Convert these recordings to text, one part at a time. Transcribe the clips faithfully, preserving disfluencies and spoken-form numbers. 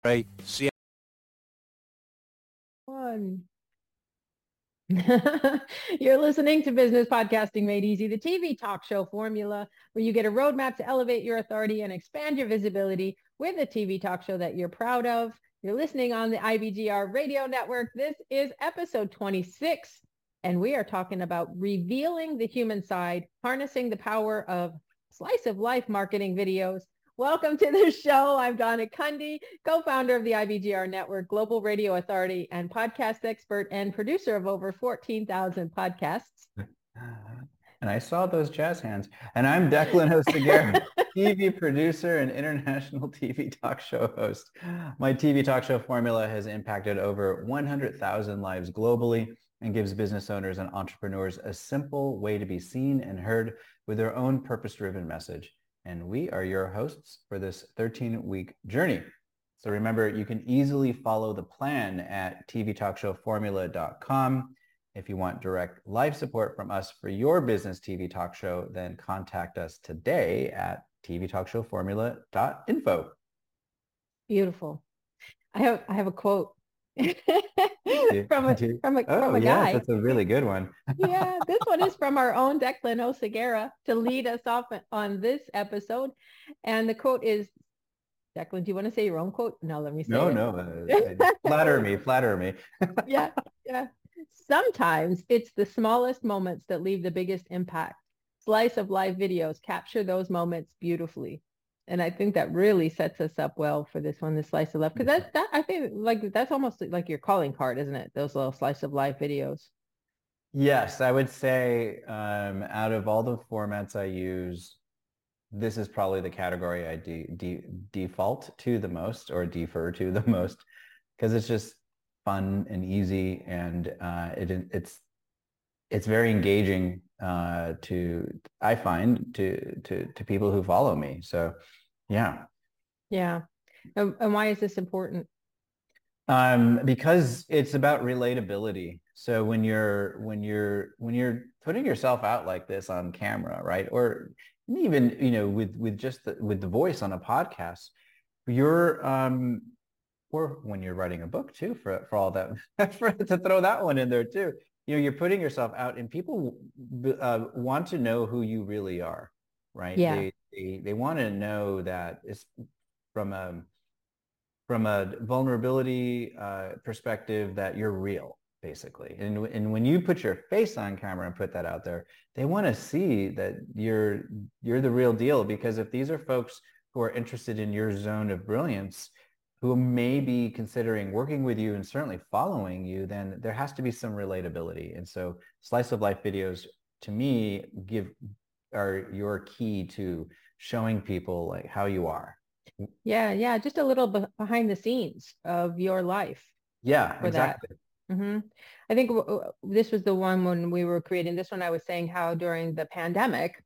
Ray, see. One. You're listening to Business Podcasting Made Easy, the T V talk show formula where you get a roadmap to elevate your authority and expand your visibility with a T V talk show that you're proud of. You're listening on the I B G R radio network. This is episode twenty-six, and we are talking about revealing the human side, harnessing the power of slice of life marketing videos. Welcome to the show. I'm Donna Cundy, co-founder of the I B G R Network, global radio authority and podcast expert and producer of over fourteen thousand podcasts. And I saw those jazz hands. And I'm Declan Oseguera, T V producer and international T V talk show host. My T V talk show formula has impacted over one hundred thousand lives globally and gives business owners and entrepreneurs a simple way to be seen and heard with their own purpose-driven message. And we are your hosts for this thirteen-week journey. So remember, you can easily follow the plan at T V talk show formula dot com. If you want direct live support from us for your business T V talk show, then contact us today at T V talk show formula dot info. Beautiful. I have I have a quote from a Do, from a oh, from a yes, guy. That's a really good one. Yeah, this one is from our own Declan Oseguera to lead us off on this episode. And the quote is, Declan, do you want to say your own quote? No, let me say No, it. no. Uh, flatter me, flatter me. Yeah, yeah. Sometimes it's the smallest moments that leave the biggest impact. Slice of life videos capture those moments beautifully. And I think that really sets us up well for this one, the slice of life. Because that's that I think like that's almost like your calling card, isn't it? Those little slice of life videos. Yes, I would say um, out of all the formats I use, this is probably the category I de de default to the most or defer to the most because it's just fun and easy, and uh, it it's it's very engaging uh, to I find to to to people who follow me. So, yeah. Yeah. And, and why is this important? Um, because it's about relatability. So when you're when you're when you're putting yourself out like this on camera, right? Or even, you know, with with just the, with the voice on a podcast, you're um or when you're writing a book too, for for all that, for, to throw that one in there too. You know, you're putting yourself out, and people uh, want to know who you really are, right? Yeah. They they they want to know that it's from a from a vulnerability uh, perspective that you're real, basically. And, and when you put your face on camera and put that out there, they want to see that you're you're the real deal. Because if these are folks who are interested in your zone of brilliance, who may be considering working with you and certainly following you, then there has to be some relatability. And so slice of life videos, to me, give are your key to showing people like how you are. Yeah. Yeah. Just a little be behind the scenes of your life Yeah, for that. exactly. hmm I think w w- this was the one when we were creating this one. I was saying how during the pandemic,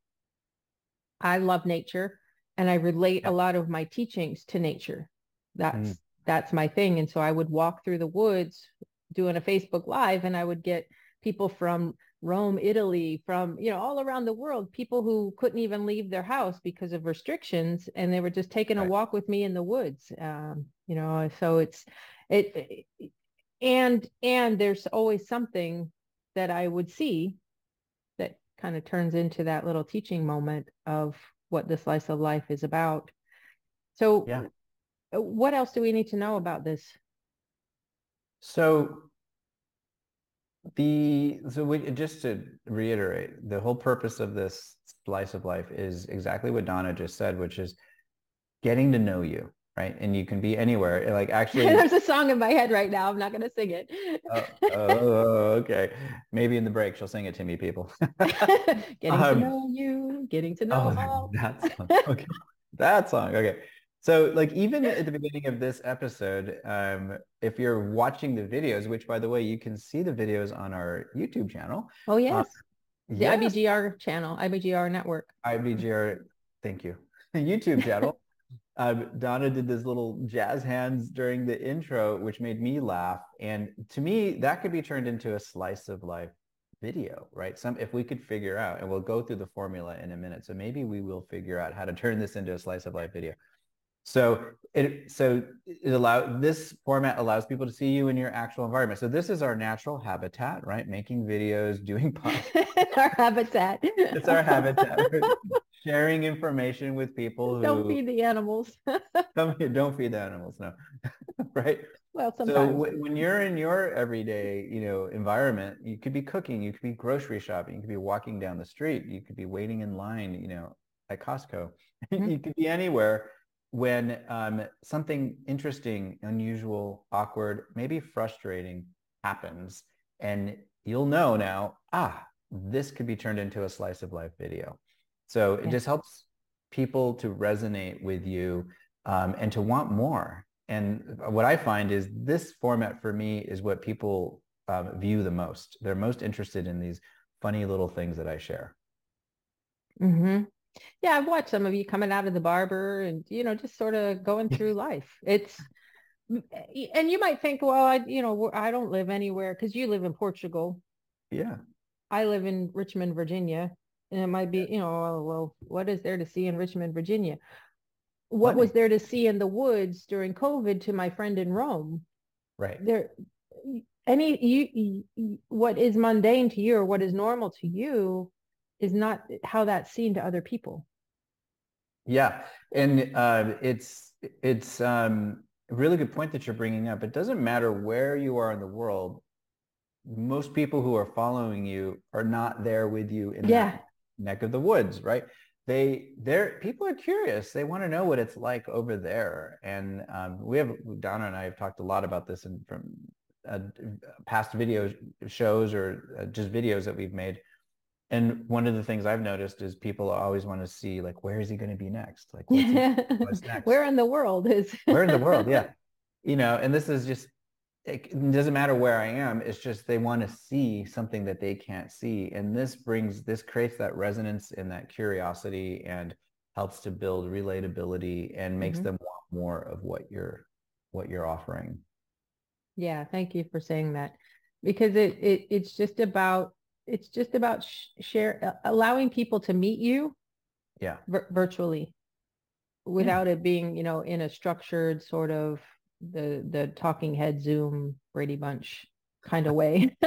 I love nature and I relate a Yeah. lot of my teachings to nature. Mm, That's that's my thing. And so I would walk through the woods doing a Facebook Live, and I would get people from Rome, Italy, from, you know, all around the world, people who couldn't even leave their house because of restrictions, and they were just taking a right. walk with me in the woods. Um, you know, so it's it and and there's always something that I would see that kind of turns into that little teaching moment of what the slice of life is about. So Yeah. uh, what else do we need to know about this? So the so we just to reiterate, the whole purpose of this slice of life is exactly what Donna just said, which is getting to know you, right? And you can be anywhere. Like actually, There's a song in my head right now. I'm not going to sing it. oh, oh, okay. Maybe in the break she'll sing it to me, people. Getting to Um, know you, getting to know oh, all. that song. Okay. That song. Okay. So like even at the beginning of this episode, um, if you're watching the videos, which by the way, you can see the videos on our YouTube channel. Oh, Uh, yes. The yes, I B G R channel, I B G R network. I B G R, thank you. YouTube channel. Um, Donna did this little jazz hands during the intro, which made me laugh. And to me, that could be turned into a slice of life video, right? Some if we could figure out, and we'll go through the formula in a minute. So maybe we will figure out how to turn this into a slice of life video. So it so it allow this format allows people to see you in your actual environment. So this is our natural habitat, right? Making videos, doing podcasts. Our habitat. It's our habitat. Sharing information with people Don't who feed the animals. don't, don't feed the animals, no. Right? Well, So sometimes. w- when you're in your everyday, you know, environment, you could be cooking, you could be grocery shopping, you could be walking down the street, you could be waiting in line, you know, at Costco. Mhm. You could be anywhere when um, something interesting, unusual, awkward, maybe frustrating happens, and you'll know now, ah, this could be turned into a slice of life video. So it Yeah. just helps people to resonate with you um, and to want more. And what I find is this format for me is what people um, view the most. They're most interested in these funny little things that I share. hmm Yeah, I've watched some of you coming out of the barber and, you know, just sort of going through life. It's, and you might think, well, I, you know, I don't live anywhere because you live in Portugal. Yeah. I live in Richmond, Virginia. And it might be, you know, oh, well, what is there to see in Richmond, Virginia? What was Plenty. there to see in the woods during COVID to my friend in Rome? Right. There, any, you, you, what is mundane to you or what is normal to you is not how that's seen to other people. Yeah. And uh, it's it's um, a really good point that you're bringing up. It doesn't matter where you are in the world. Most people who are following you are not there with you in that Yeah. neck of the woods, right? They, they're, people are curious. They want to know what it's like over there. And um, we have, Donna and I have talked a lot about this in from uh, past video shows or uh, just videos that we've made. And one of the things I've noticed is people always want to see, like, where is he going to be next? Like, what's he, what's next? Where in the world is Where in the world? Yeah. You know, and this is just, it doesn't matter where I am. It's just they want to see something that they can't see. And this brings, this creates that resonance and that curiosity and helps to build relatability and makes Mhm. them want more of what you're, what you're offering. Yeah, thank you for saying that because it, it it's just about it's just about sh share allowing people to meet you Yeah. vir virtually Yeah, without it being, you know, in a structured sort of the the talking head Zoom Brady Bunch kind of way.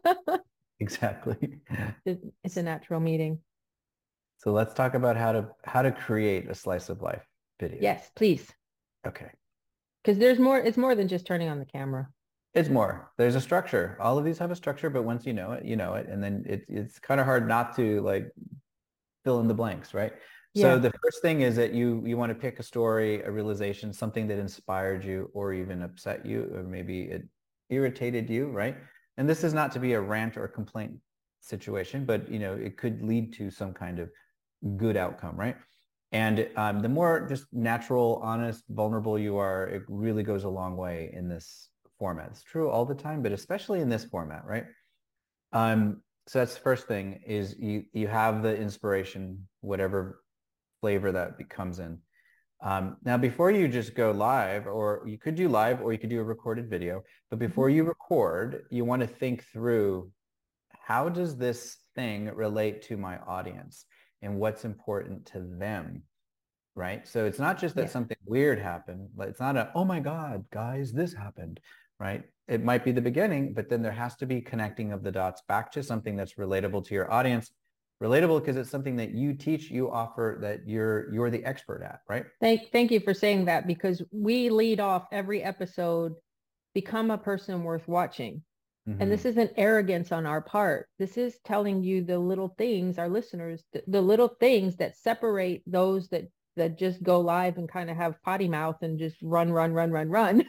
exactly. It's, it's a natural meeting. So let's talk about how to, how to create a slice of life video. Yes, please. Okay. Because there's more, it's more than just turning on the camera. It's more. There's a structure. All of these have a structure, but once you know it, you know it. And then it, it's kind of hard not to like fill in the blanks, right? So Yeah. the first thing is that you you want to pick a story, a realization, something that inspired you or even upset you, or maybe it irritated you, right? And this is not to be a rant or complaint situation, but you know, it could lead to some kind of good outcome, right? And um, the more just natural, honest, vulnerable you are, it really goes a long way in this format. It's true all the time, but especially in this format, right? Um, so that's the first thing is you you have the inspiration, whatever flavor that comes in. Um, now, before you just go live, or you could do live, or you could do a recorded video, but Mhm. before you record, you want to think through how does this thing relate to my audience and what's important to them, right? So it's not just that Yeah. something weird happened. It's not a, oh my God, guys, this happened, right? It might be the beginning, but then there has to be connecting of the dots back to something that's relatable to your audience. Relatable because it's something that you teach, you offer, that you're you're the expert at, right? Thank thank you for saying that because we lead off every episode, become a person worth watching. And this Mm-hmm. isn't arrogance on our part. This is telling you the little things, our listeners, the, the little things that separate those that that just go live and kind of have potty mouth and just run, run, run, run, run,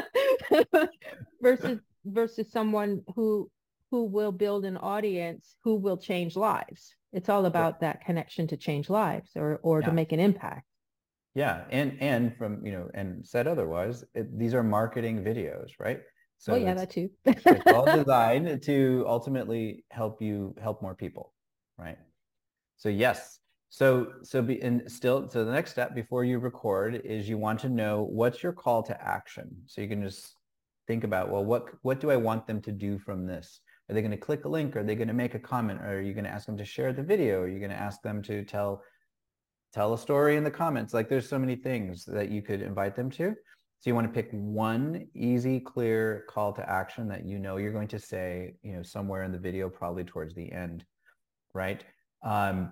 versus versus someone who who will build an audience, who will change lives. It's all Right. about that connection to change lives or or to Yeah. make an impact. Yeah. And and from, you know, and said otherwise, it, these are marketing videos, right? Oh So yeah, it's that too. it's all designed to ultimately help you help more people, right? So yes. So so be and still so the next step before you record is you want to know what's your call to action. So you can just think about, well, what what do I want them to do from this? Are they going to click a link? Are they going to make a comment? Are you going to ask them to share the video? Are you going to ask them to tell tell a story in the comments. Like there's so many things that you could invite them to. So you want to pick one easy, clear call to action that you know you're going to say, you know, somewhere in the video, probably towards the end, right? Um,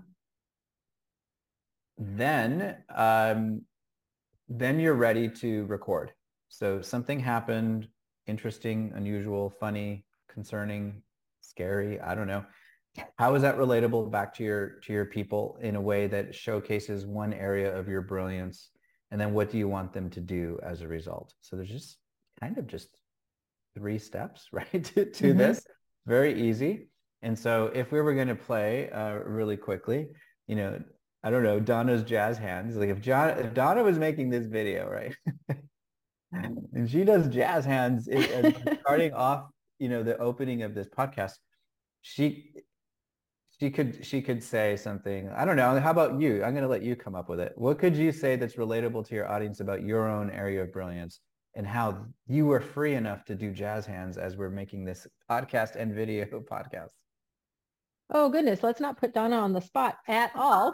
then, um, then you're ready to record. So something happened, interesting, unusual, funny, concerning, scary, I don't know. How is that relatable back to your to your people in a way that showcases one area of your brilliance? And then what do you want them to do as a result? So there's just kind of just three steps, right, to, to mm-hmm. this. Very easy. And so if we were going to play uh, really quickly, you know, I don't know, Donna's jazz hands. Like if John, if Donna was making this video, right, and she does jazz hands it, starting off, you know, the opening of this podcast, she she could she could say something. I don't know. How about you? I'm going to let you come up with it. What could you say that's relatable to your audience about your own area of brilliance and how you were free enough to do jazz hands as we're making this podcast and video podcast? Oh, goodness. Let's not put Donna on the spot at all.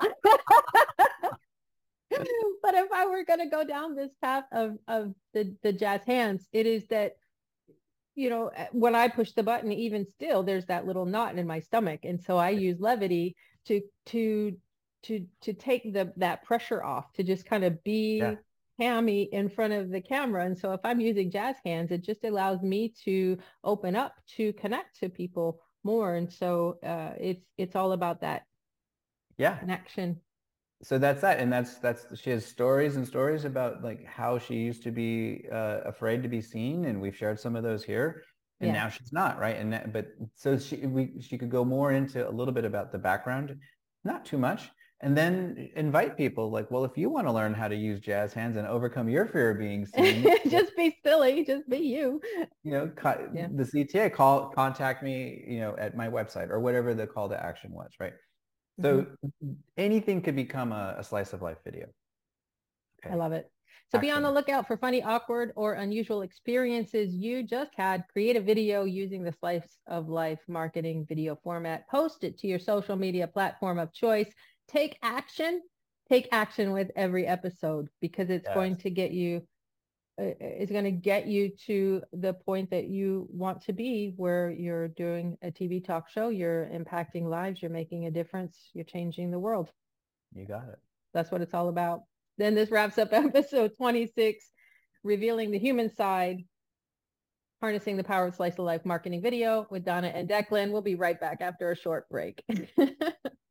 But if I were going to go down this path of, of the, the jazz hands, it is that, you know, when I push the button, even still, there's that little knot in my stomach. And so I use levity to, to, to, to take the, that pressure off, to just kind of be yeah. hammy in front of the camera. And so if I'm using jazz hands, it just allows me to open up, to connect to people more. And so uh, it's, it's all about that yeah. connection. So that's that. And that's, that's, she has stories and stories about like how she used to be uh, afraid to be seen. And we've shared some of those here and yeah. now she's not, right. And that, but so she, we, she could go more into a little bit about the background, not too much, and then invite people like, well, if you want to learn how to use jazz hands and overcome your fear of being seen, just be silly, just be you, you know, co- yeah. the C T A call, contact me, you know, at my website or whatever the call to action was, right? So mm-hmm. anything could become a, a slice of life video. Okay. I love it. So Action. Be on the lookout for funny, awkward, or unusual experiences you just had. Create a video using the slice of life marketing video format. Post it to your social media platform of choice. Take action. Take action with every episode because it's yes. going to get you is going to get you to the point that you want to be, where you're doing a T V talk show, you're impacting lives, you're making a difference, you're changing the world. You got it. That's what it's all about. Then this wraps up episode twenty-six, revealing the human side, harnessing the power of slice of life marketing video with Donna and Declan. We'll be right back after a short break.